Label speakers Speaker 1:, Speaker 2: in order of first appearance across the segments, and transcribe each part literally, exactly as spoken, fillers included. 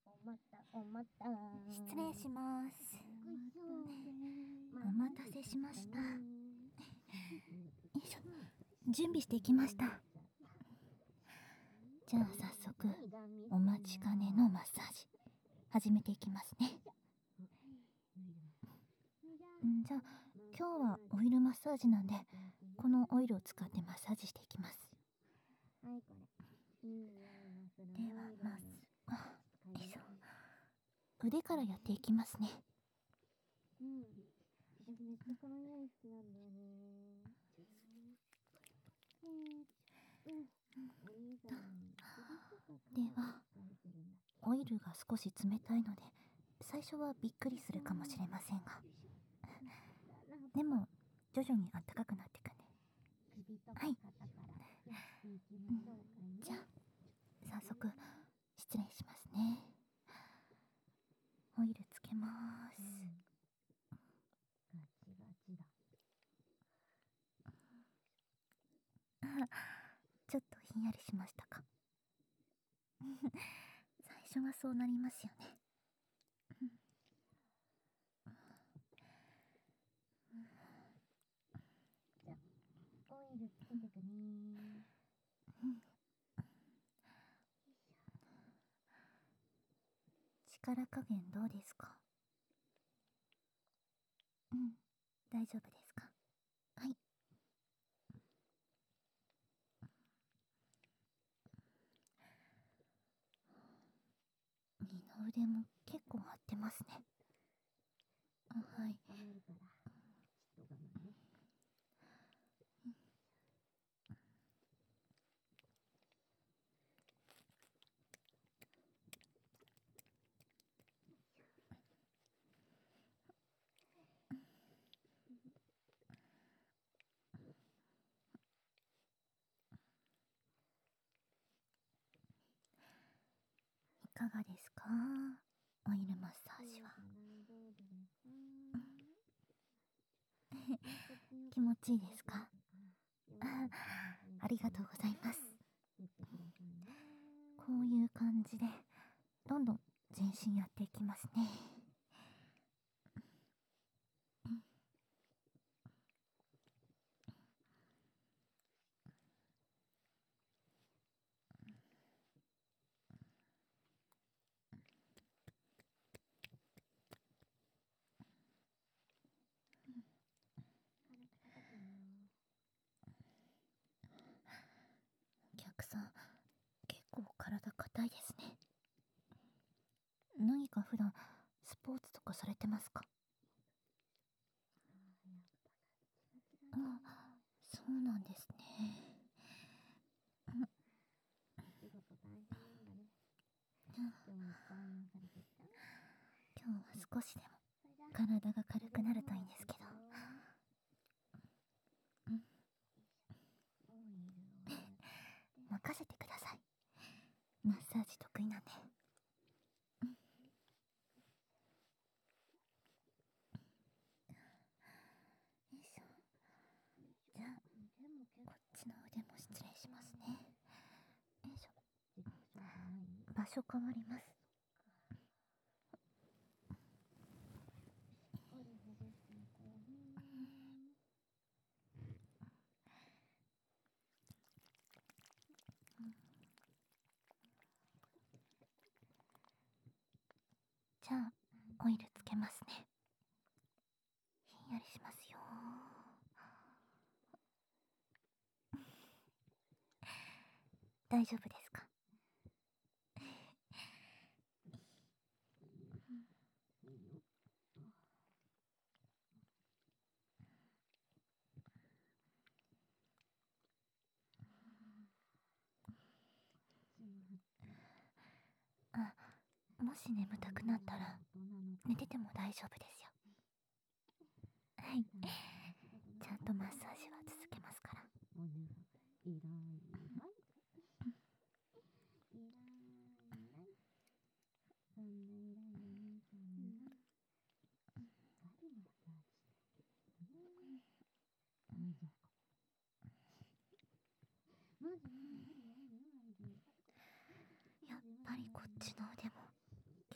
Speaker 1: 失礼します。お待たせしました。よいしょ。準備してきました。じゃあ早速お待ちかねのマッサージ始めていきますね。んじゃあ今日はオイルマッサージなんで、このオイルを使ってマッサージしていきます。ではまず、あ、よいしょ。腕からやっていきますね。うん、私めっちゃこの匂い好きなんだよね。では、オイルが少し冷たいので最初はびっくりするかもしれませんが、でも徐々に暖かくなってくね。はい、うん、じゃあ早速失礼しますね。オイルつけます。ちょっとひんやりしましたか？最初はそうなりますよね。じゃあオイルつけてくね。力加減どうですか？うん、大丈夫ですか？はい。二の腕も結構張ってますね。はい。いかがですか？オイルマッサージは。気持ちいいですか？あ、ありがとうございます。こういう感じでどんどん全身やっていきますね。お客さん結構体硬いですね。何か普段スポーツとかされてますか？あ、そうなんですね。うん、今日は少しでも体が軽くなるといいんですけど。うん、任せてください。マッサージ得意なんで。うん、よいしょ。じゃあこっちの腕も失礼しますね。よいしょ。場所変わります。じゃあオイルつけますね。ひんやりしますよ。大丈夫ですか？あ、もし眠たくなったら寝てても大丈夫ですよ。はい、ちゃんとマッサージは続けますから。やっぱりこっちの腕も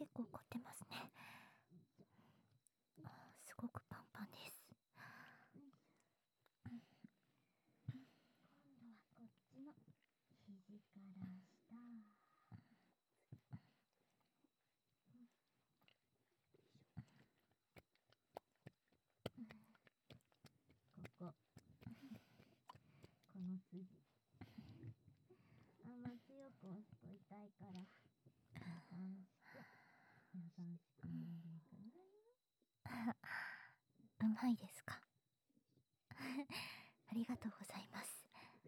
Speaker 2: あんま強く押すと痛いから、優しく、優しくやるかな。
Speaker 1: うまいですか？ありがとうございます。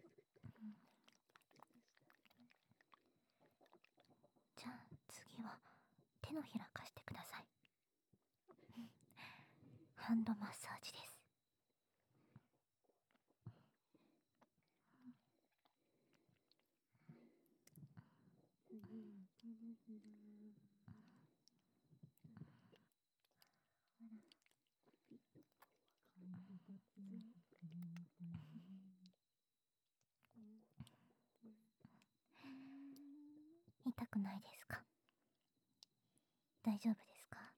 Speaker 1: じゃあ次は手のひら貸してください。ハンドマッサージです。
Speaker 2: 次は手のひら。ほら、ピッと感じと強くくれるかな。
Speaker 1: 痛くないですか？大丈夫ですか？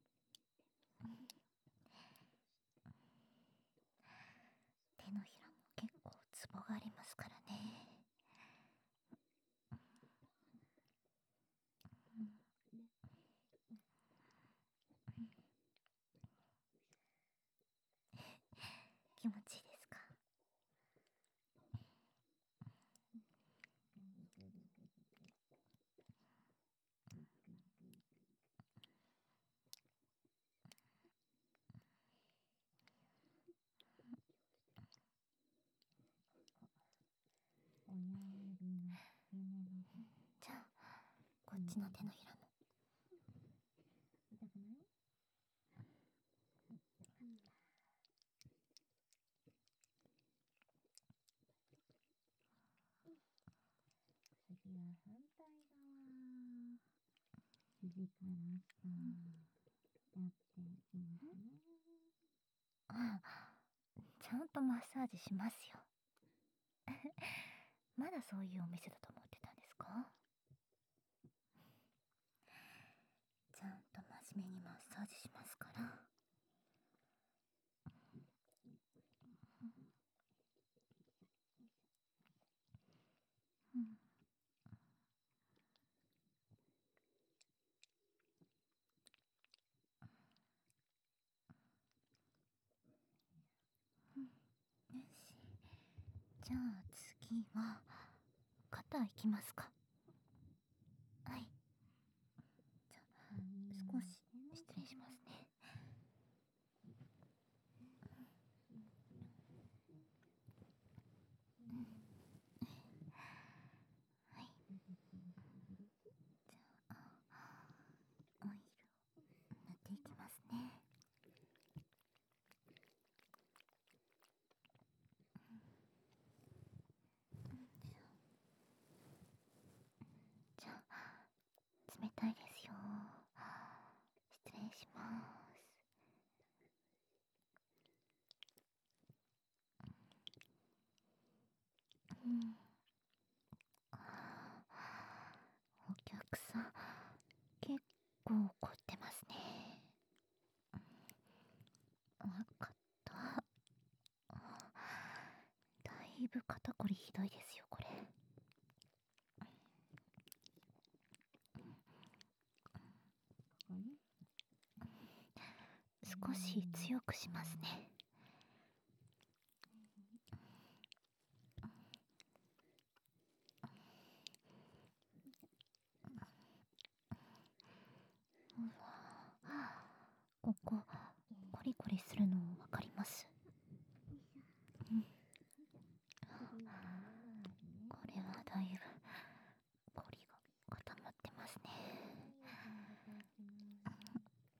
Speaker 1: 手のひらも結構ツボがありますからね。気持ちいいですか？
Speaker 2: 親指の付け根の方。
Speaker 1: じゃあこっちの手のひらも。
Speaker 2: 痛くない？次は反対側。肘から下、やっていきますね。
Speaker 1: ああ、ちゃんとマッサージしますよ。まだそういうお店だと思ってたんですか？ちゃんと真面目にマッサージしますから。うん。よし。じゃあ次は肩いきますか？はい。じゃあ少し失礼しますね。はい。じゃあオイルを塗っていきますね。じゃあ冷たいですよ。失礼します。うん。お客さん結構怒ってますね。わかった。だいぶ肩こりひどいですよこれ。
Speaker 2: ここね。
Speaker 1: 少し強くしますね。うわ、ここコリコリするのわかります？うん。
Speaker 2: 次は胸周りね。
Speaker 1: これはだいぶコリが固まってますね。
Speaker 2: はい、ほぐれていきます。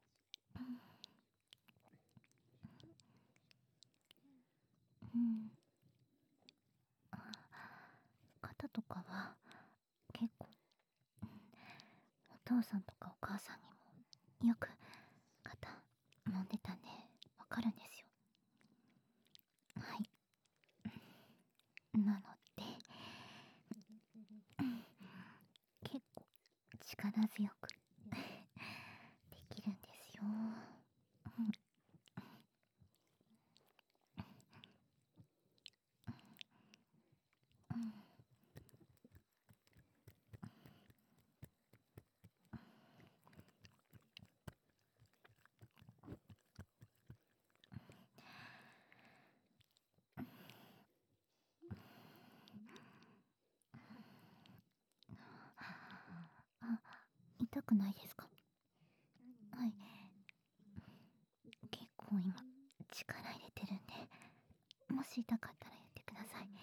Speaker 1: うん。あ、肩とかは結構、うん、お父さんとかお母さんにもよく肩揉んでたんでわかるんですよ。はい。なので結構力強くできるんですよ。うん。うん。 くないですか？はい。結構今力入れてるんで、もし痛かったら言ってください。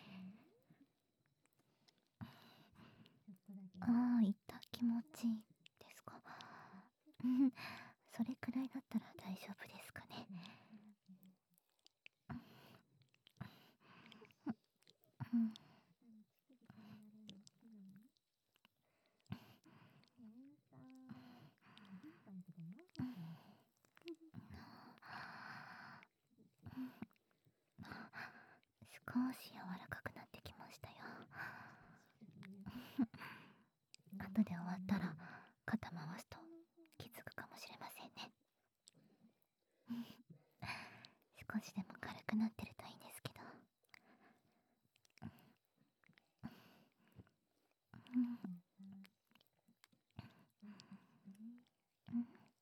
Speaker 1: ああ、痛気持ちいいですか？うんそれくらいだったら大丈夫ですかね。うん少し柔らかくなってきましたよ。後で終わったら肩回すと気づくかもしれませんね。少しでも軽くなってるといいんですけど。うんうん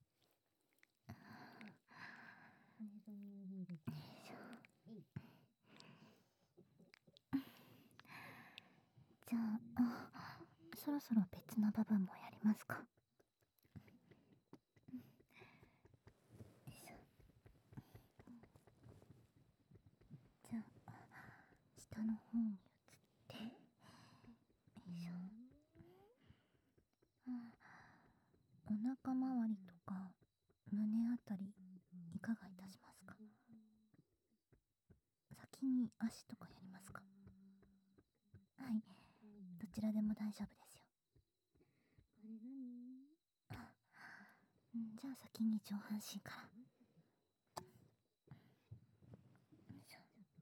Speaker 1: じゃあ、あ、そろそろ別の部分もやりますか。じゃあ、下の方に移って、よいしょ。お腹周りとか胸あたりいかがいたしますか？先に足とかやりますか？はい、どちらでも大丈夫ですよ。うん、じゃあ先に上半身から。よいしょ。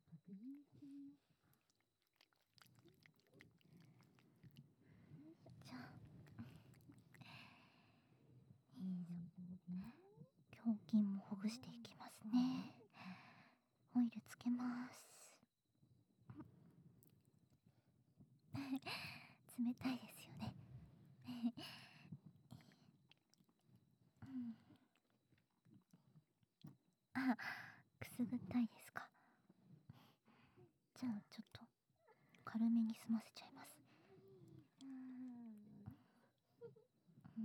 Speaker 1: じゃあ、胸筋もほぐしていきますね。オイルつけます。冷たいですよね。うん、あ、くすぐったいですか？じゃあちょっと軽めに済ませちゃいます。うん、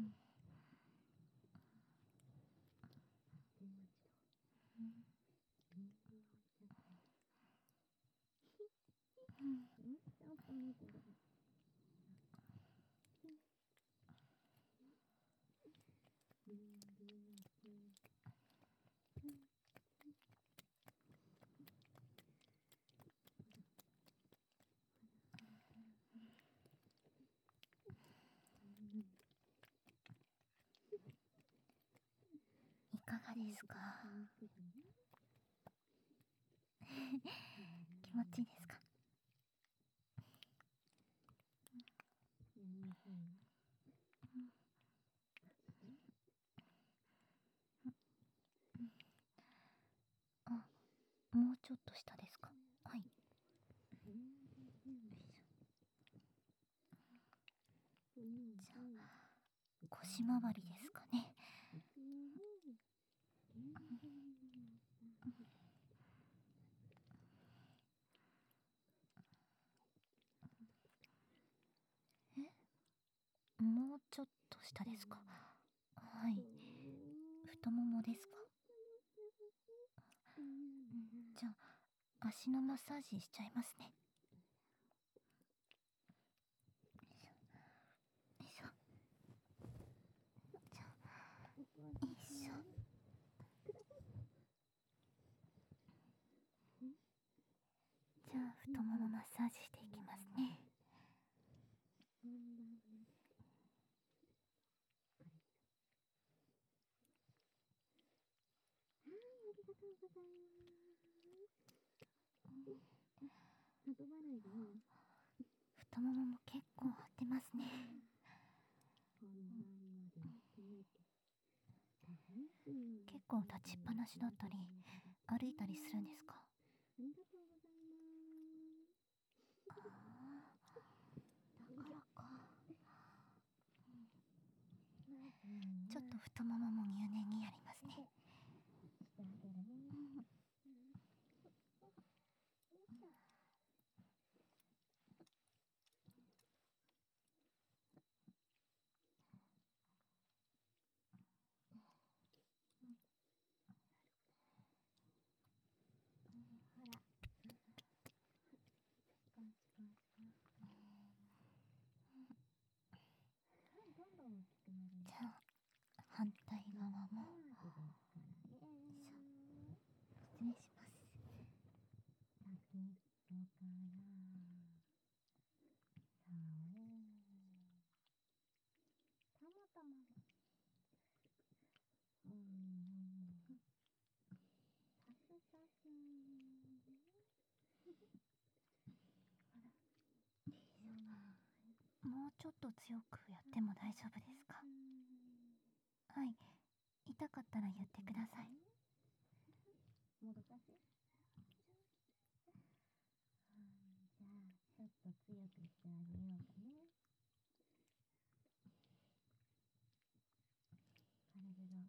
Speaker 1: うん、いかがですか？気持ちいいですか？あ、もうちょっと下ですか？はい。じゃあ腰回りですかね。え、もうちょっと下ですか？はい。太ももですか？うん、じゃあ足のマッサージしちゃいますね。よいしょ。じゃあ、よいしょ。じゃあ太ももマッサージしていきますね。太ももも結構張ってますね。結構立ちっぱなしだったり歩いたりするんですか？ああ、だからか。ちょっと太ももも入念にやりますね。 じゃあ反対側も。失礼します。もうちょっと強くやっても大丈夫ですか？はい、痛かったら言ってください。
Speaker 2: もどかしい？じゃあちょっと強くしてあげようかね。これでどう？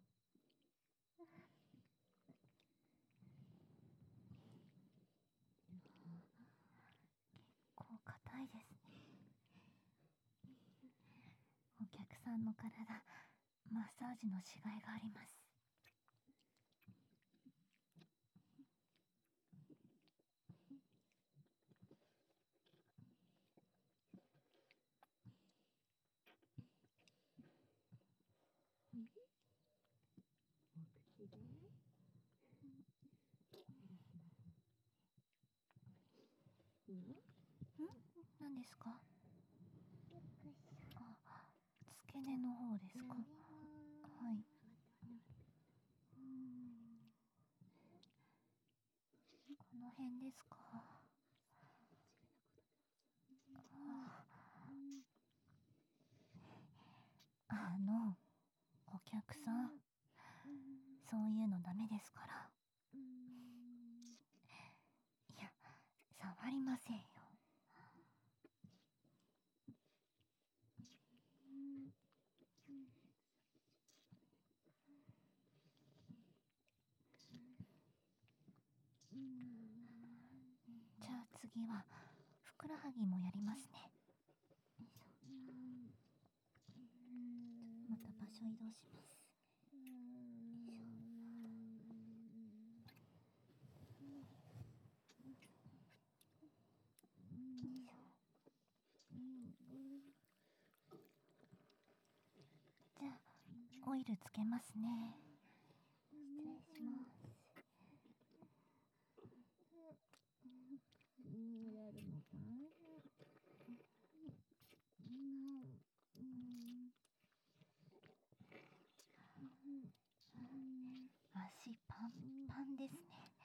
Speaker 1: こう硬いですね。お客さんの体、マッサージのしがいがあります。
Speaker 2: お口でいい？
Speaker 1: ん？何ですか？あ、付け根の方ですか？はい。この辺ですか？あの、お客さん、そういうのダメですから。いや、触りませんよ。じゃあ次はふくらはぎもやりますね。また場所移動します。じゃあオイルつけますね。失礼します。
Speaker 2: やるの大変。
Speaker 1: 足パンパンですね。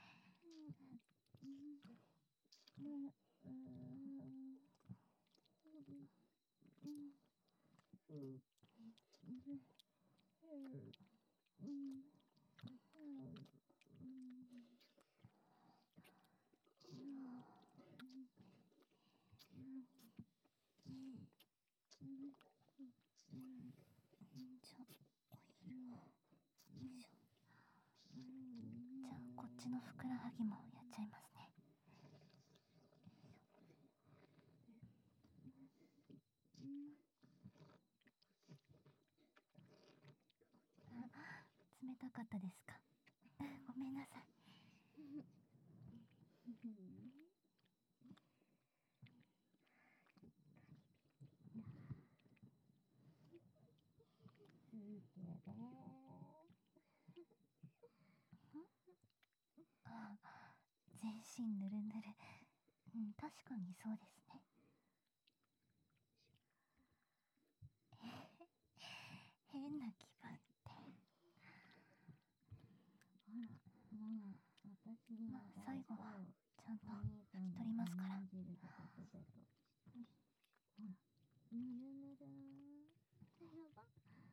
Speaker 1: じゃあオイルを。よいしょ。じゃあこっちのふくらはぎもやっちゃいますね。冷たかったですか？ごめんなさい。あ、全身ぬるぬる。うん、確かにそうですね。変な気分って。
Speaker 2: ほら、もう私に
Speaker 1: まあ最後はちゃんと
Speaker 2: お姉さんの
Speaker 1: 取りますから。
Speaker 2: レモン汁でペトペト。ほら、ぬるぬる。やば。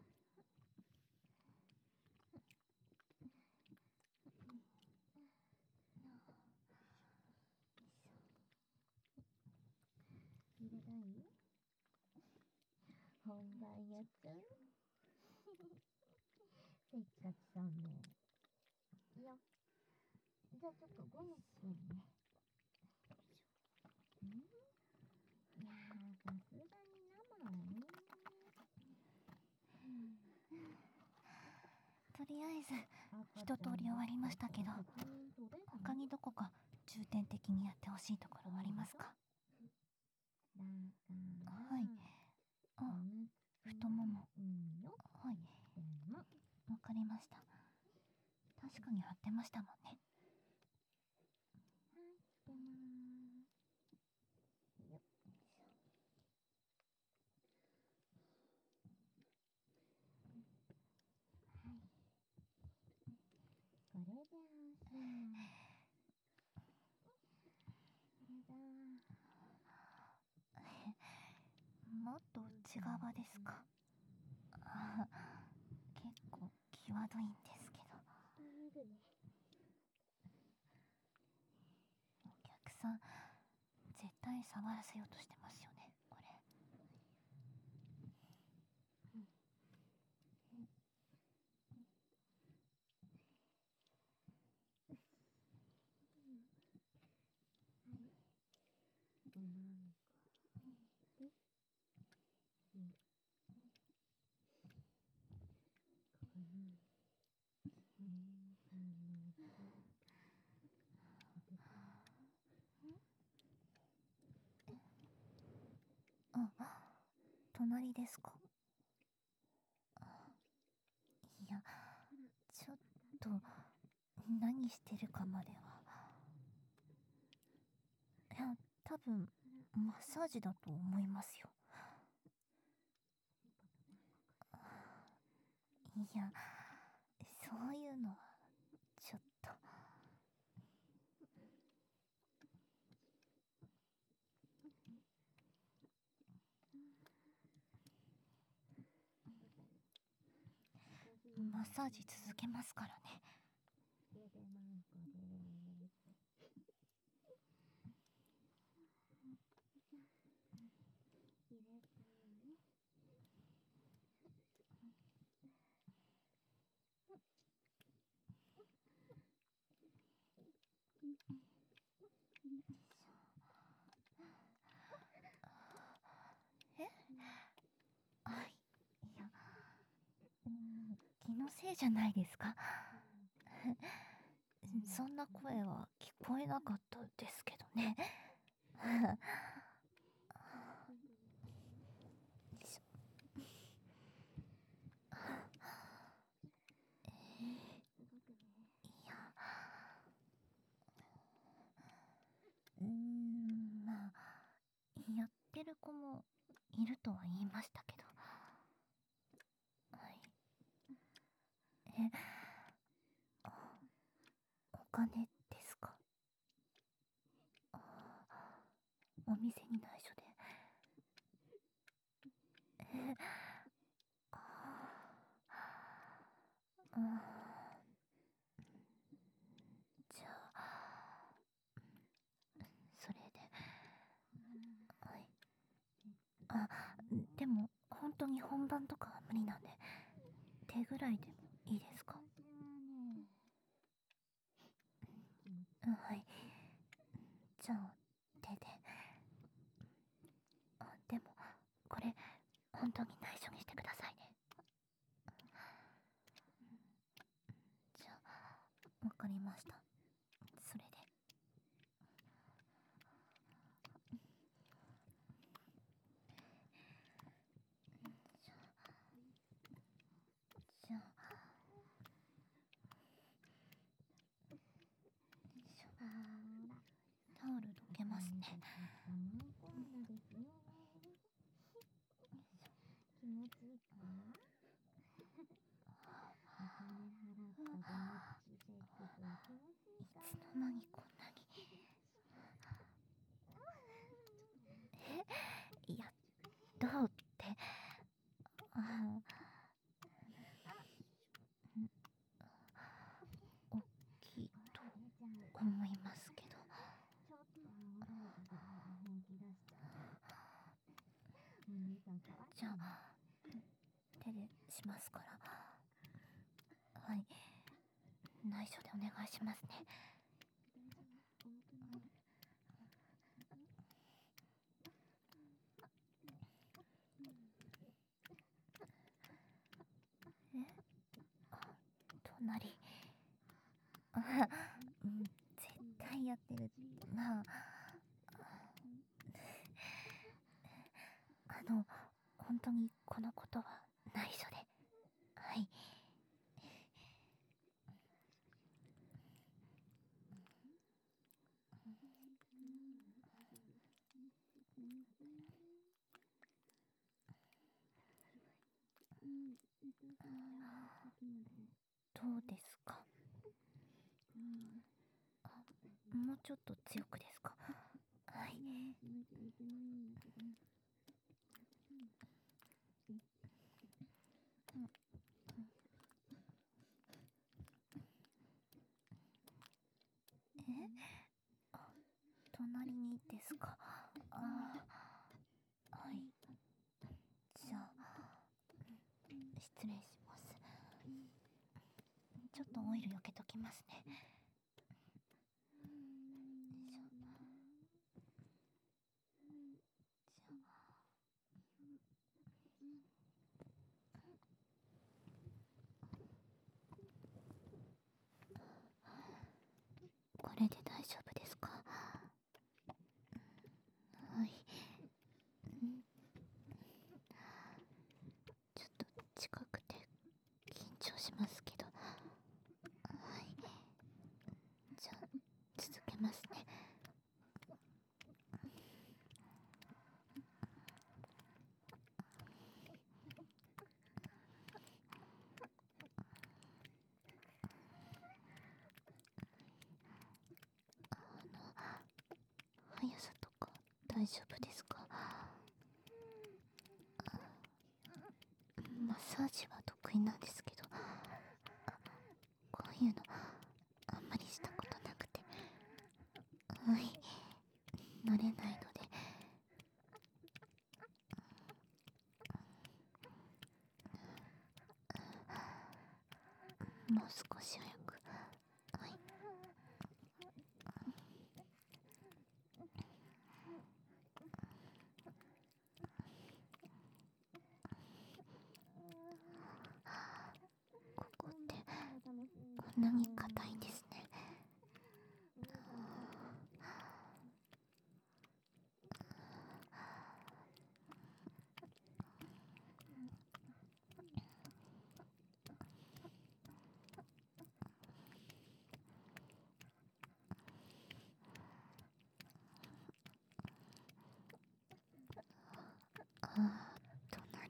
Speaker 2: 入れたい？本番やっちゃう？せっかちさんね。いや、じゃあちょっとゴムつけるね。ん？いやー、さすがに生はね。
Speaker 1: とりあえず一通り終わりましたけど、他にどこか重点的にやってほしいところありますか？
Speaker 2: だから、
Speaker 1: はい。あ、太もも。
Speaker 2: うん。
Speaker 1: かりました。確かに貼ってましたもんね。
Speaker 2: はい、してまーす。よっ。はい。これで安心。やだー。
Speaker 1: もっと内側ですか？あ、結構際どいんですけど。
Speaker 2: 下見るね。
Speaker 1: お客さん絶対触らせようとしてますよね、これ。
Speaker 2: うん。はい。ごまんこで、うん。ここに、オレンジの字、当ててね。
Speaker 1: あ、隣ですか？いや、ちょっと何してるかまでは。いや、多分マッサージだと思いますよ。いや、そういうのはちょっと。マッサージ続けますからね。
Speaker 2: ゲデマンコでーす。入れてね。
Speaker 1: え？あ、いや、うん、気のせいじゃないですか？そんな声は聞こえなかったですけどね。いや、うーん、まあ、やってる子もいるとは言いましたけど。はい。え、あ、お金ですか？あ、お店に内緒で。え、あ、うん、じゃあ、それで。はい。あ、でも本当に本番とかは無理なんで、手ぐらいでもいいですか？
Speaker 2: 私はね、
Speaker 1: うん、はい。じゃあ手で。あ、でもこれ本当に内緒にしてくださいね。じゃあ、わかりました。それで。じゃあ、しょ、
Speaker 2: ほら、
Speaker 1: タオルどけますね。
Speaker 2: 我慢コーナですよ。気持ちいいか？お金払ったゴムっちセックスは気持ちいいかな？
Speaker 1: いつの間にこんなに。え、いや、どうって。あ、大きいと思いますけど。
Speaker 2: ちょっと青いぐらいで本気出しちゃう。お兄さんかわい
Speaker 1: じゃ
Speaker 2: いね。
Speaker 1: あ、手でしますから。はい。内緒でお願いしますね。
Speaker 2: 大丈夫？重くない？
Speaker 1: え？あ、隣。あ、うん、絶対やってるって。まあ、あの、本当にこのことは内緒で。はい。 どうですか？あ、もうちょっと強くですか？はい。え？あ、隣にですか？あ、はい。じゃあ、失礼します。ちょっとオイル避けときますね。よいしょ。じゃあ、これで大丈夫ですか？はい。ちょっと近くて緊張しますけど。はい。じゃあ、続けますね。速さとか大丈夫ですか？マッサージは得意なんですけど、こういうのあんまりしたことなくて、はい、慣れないので、もう少し早く。はい。ここってこんなに硬いんですね。ああ、隣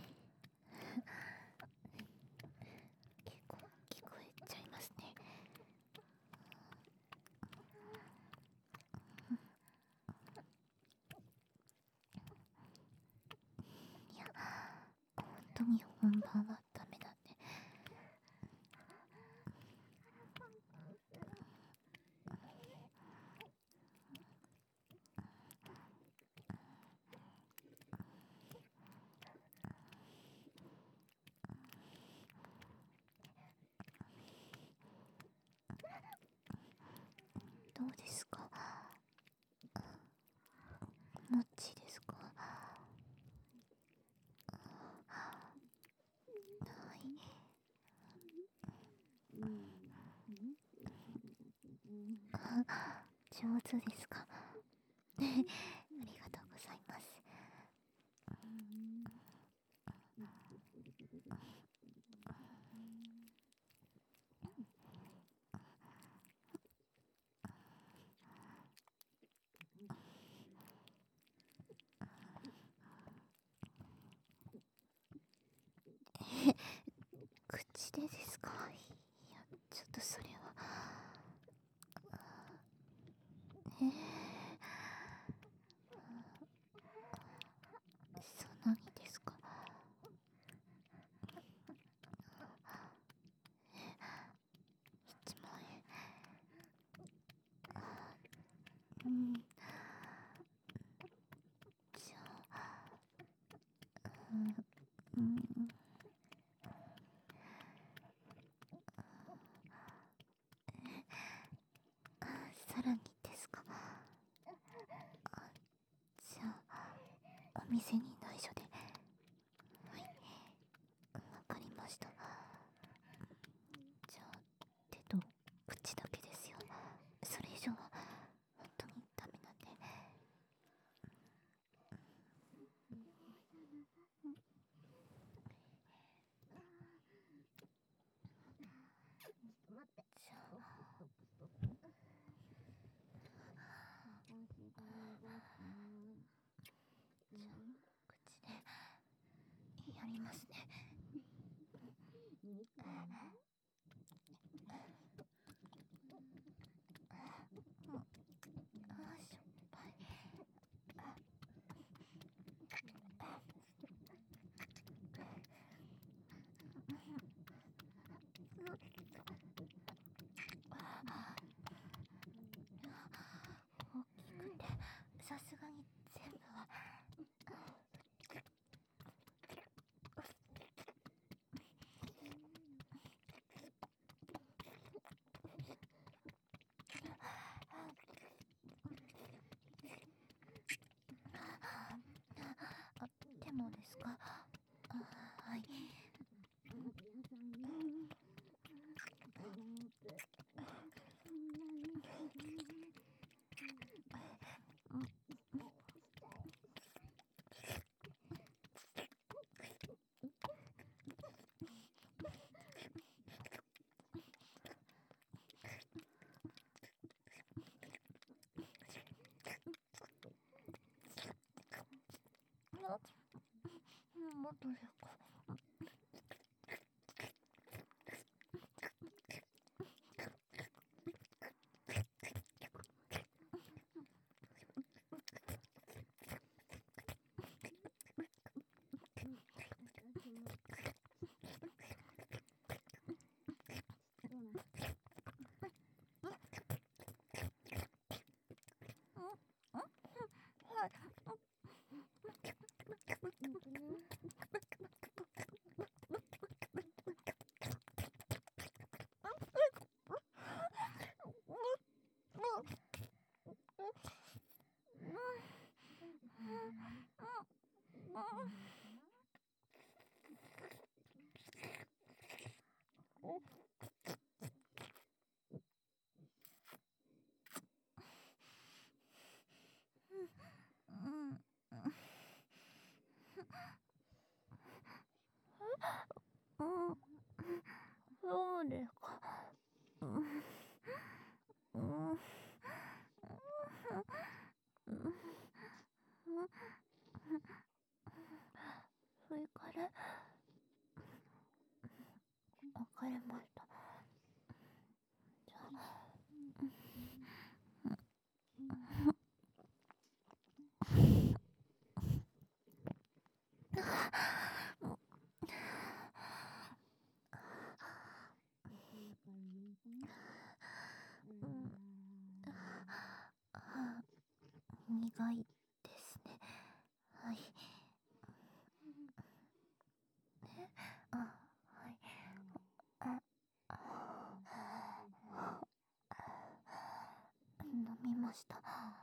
Speaker 1: 結構聞こえちゃいますね。いや、本当に本番はダメなんで。どうですか？もっちですか？はい。あ、上手ですか？ありがとうございます。え、口でですか？いや、ちょっとそれは。えー、そんなにですか？いちまん円。うん、じゃあ、うん、うん、さらにですか？あ、じゃあ、お店に内緒で。はい、わかりました。じゃあ、手と口だけですよ。それ以上は本当にダメなんで。じゃあ、じゃあ、口でやりますね。 さすがに全部は。あ、でもですか。あ、はい。もっとですか。うん、そうですか。うん、うん、それからわかりました。じゃあ、うん、あ、苦いですね。はい。あ、はい。あ、飲みました。はい。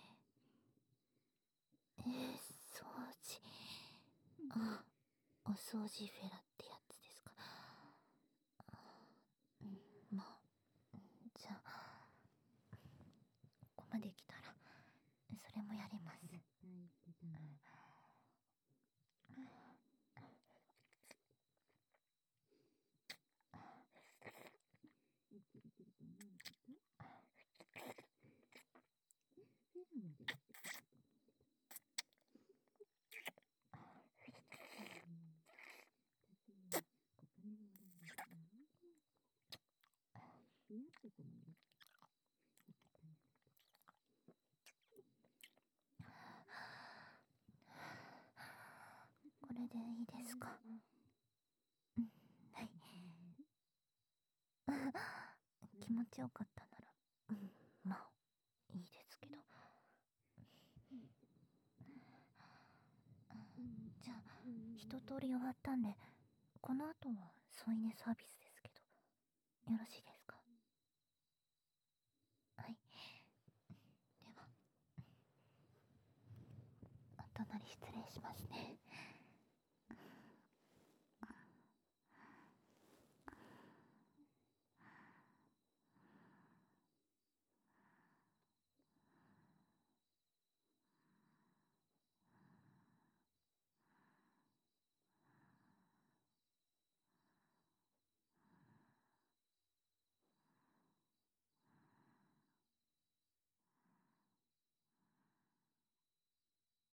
Speaker 1: えー、掃除。あ、お掃除フェラってやつですか。うん、まあ、じゃあ、ここまで来たら、それもやります。これでいいですか。うん、はい。気持ちよかったなら、うん、まあ、いいですけど。じゃあ、一通り終わったんで、この後は添い寝サービスですけど、よろしいですか。はい。では、お隣失礼しますね。